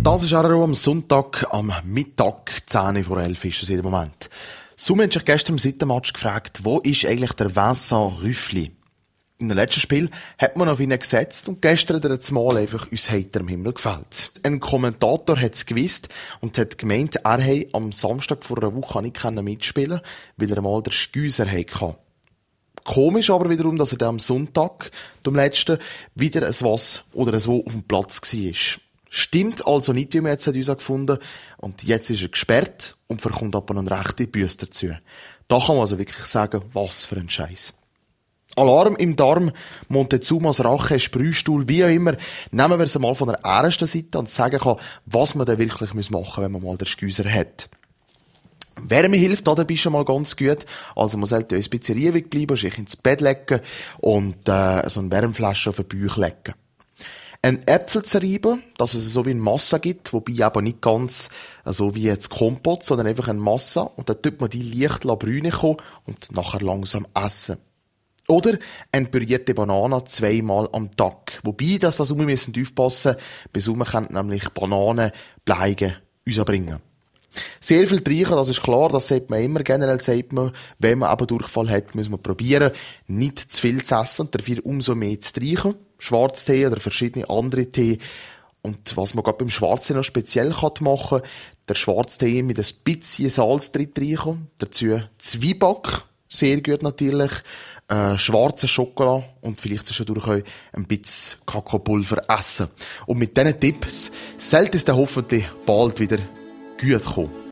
Das ist auch am Sonntag, am Mittag, 10 vor 11 ist es im Moment. Summe hat sich gestern im Sittenmatch gefragt, wo ist eigentlich der Vincent Rüffli? In dem letzten Spiel hat man auf ihn gesetzt und gestern hat er das Mal einfach uns heiter am Himmel gefällt. Ein Kommentator hat es gewusst und hat gemeint, er habe am Samstag vor einer Woche nicht mitspielen können, weil er mal den Sküser hatte. Komisch aber wiederum, dass er dann am Sonntag, dem letzten, wieder ein Was oder ein Wo auf dem Platz war. Stimmt also nicht, wie wir jetzt uns gefunden haben. Und jetzt ist er gesperrt und verkommt aber noch eine rechte Büsse dazu. Da kann man also wirklich sagen, was für ein Scheiß. Alarm im Darm, Montezumas Rache, Sprühstuhl, wie auch immer. Nehmen wir es mal von der ersten Seite und sagen kann, was man dann wirklich machen muss, wenn man mal den Sküser hat. Wärme hilft da dabei schon mal ganz gut. Also man sollte ein bisschen ruhig bleiben, sich ins Bett legen und so eine Wärmflasche auf den Bauch legen. Ein Äpfel zerreiben, dass es so wie eine Masse gibt, wobei aber nicht ganz so wie jetzt Kompott, sondern einfach eine Masse. Und dann tut man die leicht brüne kommen und nachher langsam essen. Oder eine pürierte Banane 2-mal am Tag. Wobei, dass das wir müssen aufpassen, bis wir können nämlich Bananen bleigen rausbringen. Sehr viel trinken, das ist klar, das sagt man immer. Generell sagt man, wenn man eben Durchfall hat, muss man probieren, nicht zu viel zu essen und dafür umso mehr zu trinken. Schwarztee oder verschiedene andere Tee. Und was man gerade beim Schwarztee noch speziell machen kann, der Schwarztee mit ein bisschen Salz drin trinken. Dazu Zwieback, sehr gut natürlich, schwarze Schokolade und vielleicht zwischendurch auch ein bisschen Kakaopulver essen. Und mit diesen Tipps sollte es dann hoffentlich bald wieder gut kommen.